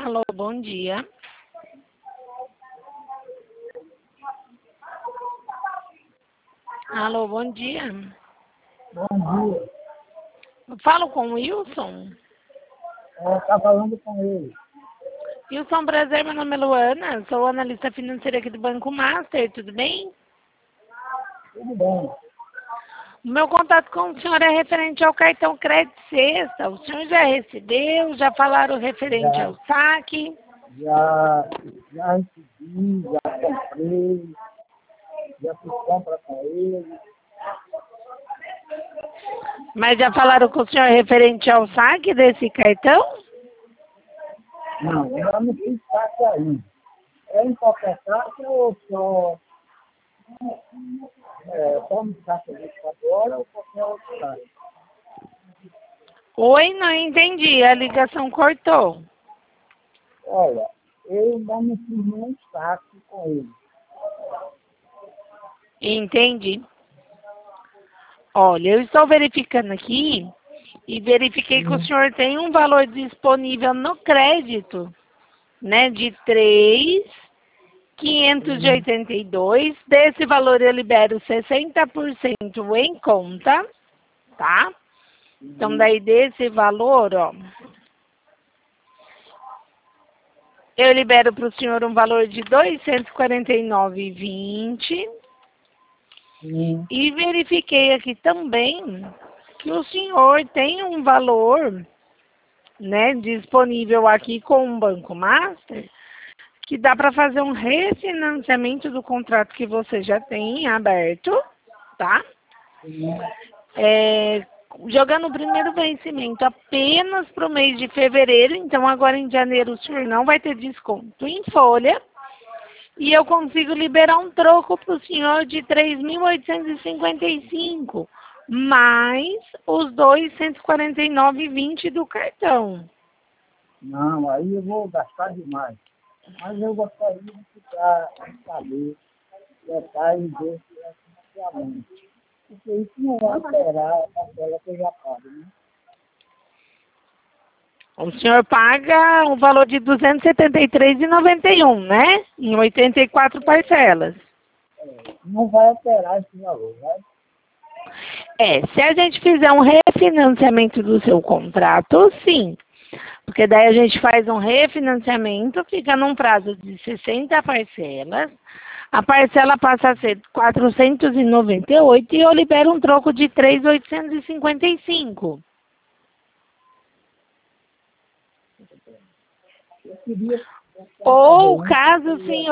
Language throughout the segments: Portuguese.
Alô, bom dia. Alô, bom dia. Bom dia. Falo com o Wilson. Tá falando com ele. Wilson, prazer, meu nome é Luana, sou analista financeira aqui do Banco Master, tudo bem? Tudo bem. O meu contato com o senhor é referente ao cartão Crédito Sexta. O senhor já recebeu? Já falaram referente Já. ao saque? Já recebi, já comprei, já fiz compra com ele. Mas já falaram com o senhor referente ao saque desse cartão? Não, eu não fiz saque ainda. É em qualquer saque ou só no saque de 24 horas ou qualquer outro saque? Oi, não entendi, a ligação cortou. Olha, eu ainda não fiz nenhum saque com ele. Entendi. Olha, eu estou verificando aqui e verifiquei que o senhor tem um valor disponível no crédito, né, de 3.582. Desse valor eu libero 60% em conta, tá? Então, daí desse valor, ó, eu libero para o senhor um valor de R$ 249,20. E verifiquei aqui também que o senhor tem um valor, né, disponível aqui com o Banco Master, que dá para fazer um refinanciamento do contrato que você já tem aberto, tá? Jogando o primeiro vencimento apenas para o mês de fevereiro, então agora em janeiro o senhor não vai ter desconto em folha. E eu consigo liberar um troco para o senhor de 3.855, mais os 249,20 do cartão. Não, aí eu vou gastar demais. Mas eu gostaria de ficar em saber detalhes desse financiamento. Porque isso não vai alterar a parcela que eu já pago, né? O senhor paga o valor de R$ 273,91, né? Em 84 parcelas. Não vai alterar esse valor, vai? Se a gente fizer um refinanciamento do seu contrato, sim. Porque daí a gente faz um refinanciamento, fica num prazo de 60 parcelas. A parcela passa a ser 498 e eu libero um troco de 3.855. Eu queria... Ou caso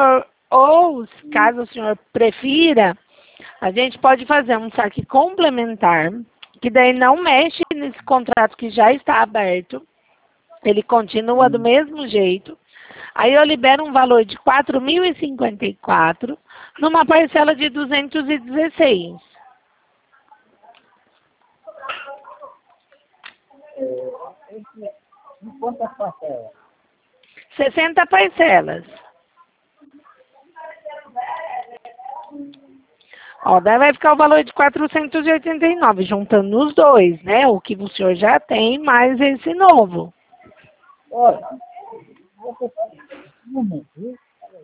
o senhor prefira, a gente pode fazer um saque complementar, que daí não mexe nesse contrato que já está aberto. Ele continua do mesmo jeito. Aí eu libero um valor de 4.054 numa parcela de 216. Em quantas parcelas? 60 parcelas. Ó, daí vai ficar o valor de 489, juntando os dois, né? O que o senhor já tem, mais esse novo. Olha, você... Um momento, viu?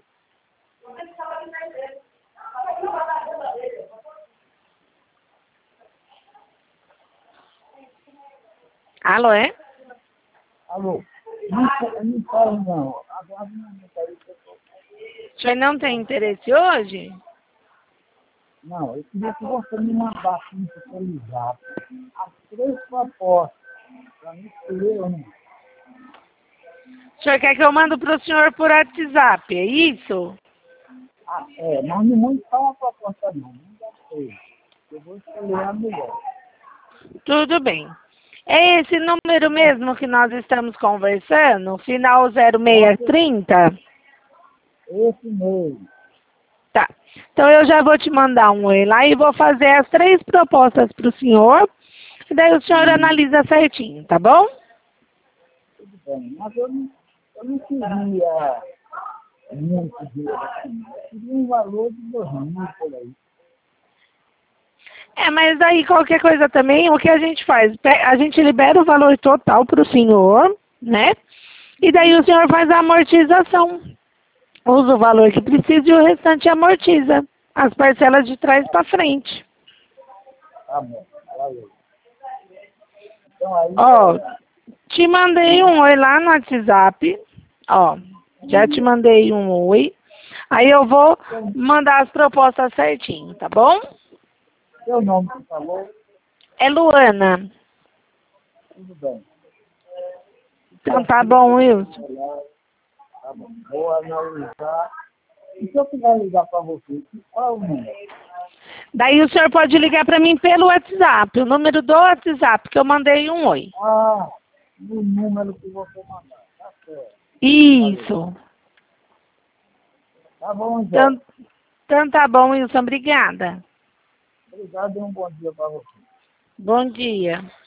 Alô, é? Alô? Não fala não. Aguarda um momento aí. O senhor não tem interesse hoje? Não, eu queria que você me mandasse no seu zap as 3 propostas para me escolher uma. O senhor quer que eu mando para o senhor por WhatsApp, é isso? Mas não mande só uma proposta não. Manda 3. Eu vou escolher a melhor. Tudo bem. É esse número mesmo que nós estamos conversando? Final 0630? Esse mesmo. Tá. Então eu já vou te mandar um oi lá e vou fazer as 3 propostas para o senhor. E daí o senhor analisa certinho, tá bom? Tudo bem. Mas eu não queria muito dinheiro assim. Eu queria um valor de 2.000 por aí. Mas aí qualquer coisa também, o que a gente faz? A gente libera o valor total para o senhor, né? E daí o senhor faz a amortização. Usa o valor que precisa e o restante amortiza. As parcelas de trás para frente. Tá bom, valeu. Então aí... Ó, te mandei um oi lá no WhatsApp. Ó, já te mandei um oi. Aí eu vou mandar as propostas certinho, tá bom? Seu nome, por favor? É Luana. Tudo bem. Então tá bom, Wilson. Tá bom. Vou analisar. E se eu quiser ligar para você, qual é o número? Daí o senhor pode ligar para mim pelo WhatsApp, o número do WhatsApp, que eu mandei um oi. Ah, no número que você mandar. Tá certo. Isso. Tá bom, Zé. Então tá bom, Wilson. Obrigada. Obrigado e um bom dia para você. Bom dia.